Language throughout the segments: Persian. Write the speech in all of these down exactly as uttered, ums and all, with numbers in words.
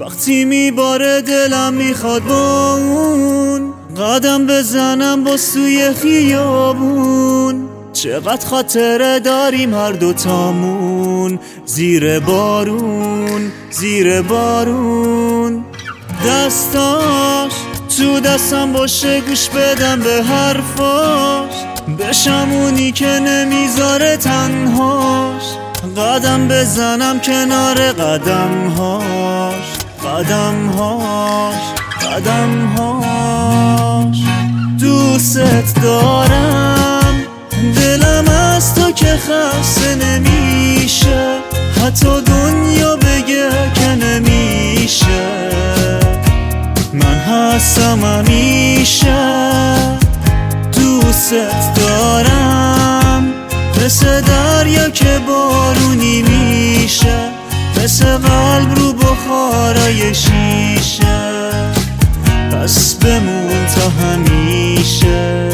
وقتی میباره دلم میخواد با اون قدم بزنم با سوی خیابون. چقدر خاطره داریم هر دوتامون، زیر بارون زیر بارون. دستاش تو دستم باشه گوش بدم به حرفاش، بشم اونی که نمیذاره تنهاش. قدم بزنم کنار قدمهاش قدمهاش قدمهاش. دوست دارم دلم از تو که خسته نمیشه، حتی دنیا بگه که نمیشه. من هستم همیشه، دوست دارم مثل دریا که بارونی میشه، مثل قلب رو بخارای شیشه. پس بمون تا همیشه.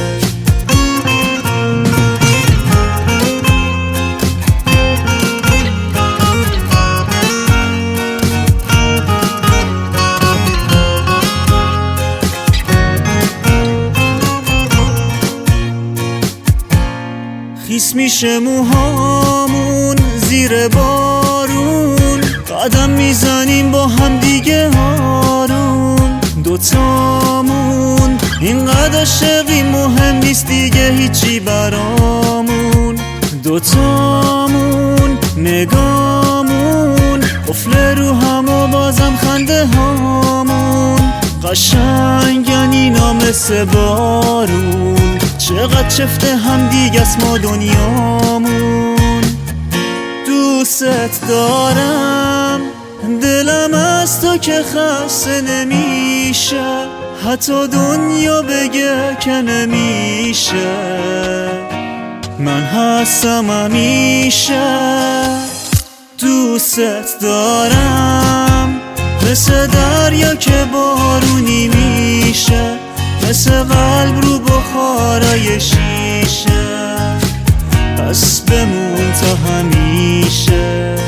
خیس میشه موهامون زیر بارون، قدم میزنیم با هم دیگه هارون. دوتامون اینقدر عاشقی مهم نیست دیگه هیچی برامون. دوتامون نگامون قفل رو هم و بازم خنده هامون. قشنگن اینا مثل بارون، چقدر چفته هم دیگه است ما دنیامون. دوست دارم دلم از تو که خسته نمیشه، حتی دنیا بگه که نمیشه. من هستم همیشه، دوست دارم مثل دریا که بارونی میشه، مثل قلب رو بخارای شیشه. پس بمون تا همیشه.